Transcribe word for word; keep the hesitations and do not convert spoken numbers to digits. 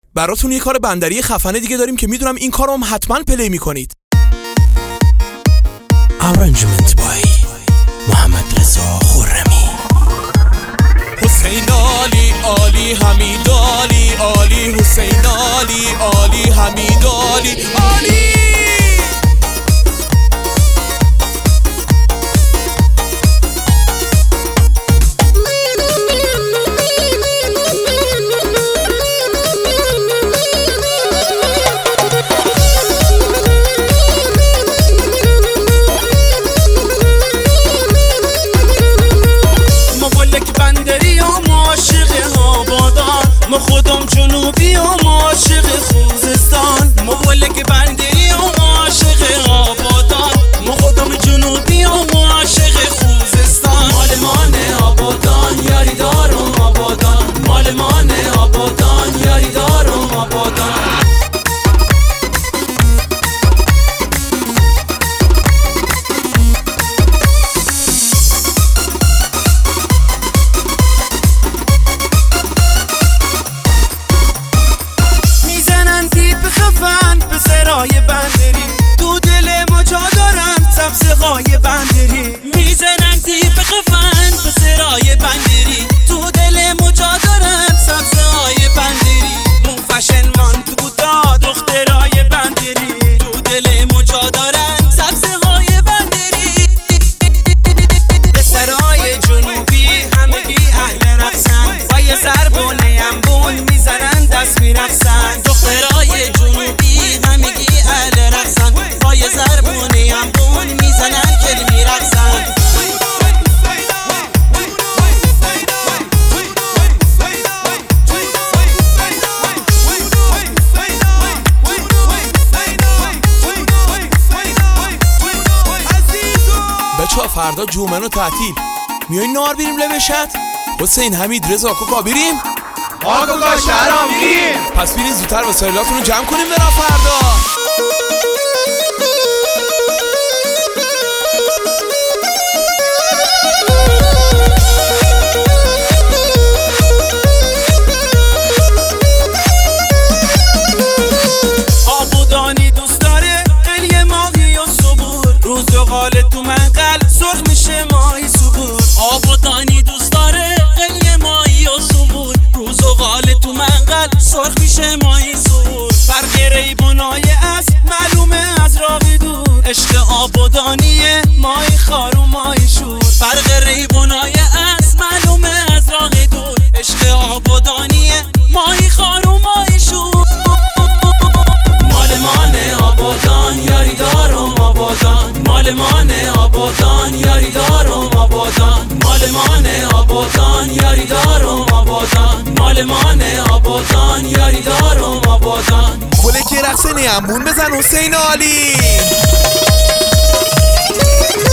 براتون یه کار بندری خفنه دیگه داریم که میدونم این کارو هم حتما پلی میکنید. Arrangement by محمد رضا خرمی. حسین علی علی حمید علی علی حسین علی علی حمید علی علی. ما خودم جنوبی و ما عاشق خوزستان، مولک بندری و ما عاشق آبادان. ما خودم جنوبی و ما عاشق خوزستان. مال مانه آبادان یاری دارم آبادان، مال مانه آبادان یاری دارم آبادان. سرای بندری تو دل ما جا دارن سبزهای بندری. میزنن تیپ خفن به سرای بندری تو دل ما جا دارن سبزهای بندری. مو فشن مان تو داد دخترای بندری تو دل ما جا دارن سبزهای بندری. به سرای جنوبی همگی اهل رقصن، با یه ضربونه انبون میزنن دست میرقصن. دخترای جنوبی همگی اهل رقصن، با یه ضربونه انبون میزنن که میرقصن. بچه‌ها فردا جمعه و تعطیل میایین نهار بریم لبشت؟ حسین حمید رضا کوکا بریم؟ ما کوکا شهرام میریم. پس برین زودتر وسایلاتون رو جمع کنیم برام فردا. آبادانی دوست داره قلیه ماهی و صبور، روز و غاله تو منقل سرخ میشه ماهی صبور. آبادانی دوست داره قلیه ماهی و صبور، روز و غاله تو منقل سرخ میشه ماهی صبور. فرق ریبونای است معلومه از راه دور، عشق آبادانیه ماهی خار و ماهی شور. فرق ریبونای است معلومه از راه دور، عشق آبادانیه ماهی خار و ماهی شور. مال مانه آبادان یاری دارم آبادان، مال مانه آبادان یاری دارم آبادان. مال مانه آبادان یاری دارم آبادان، مال مانه آبادان یاری دارم آبادان. گله که رقص نیمبون بزن حسین علی.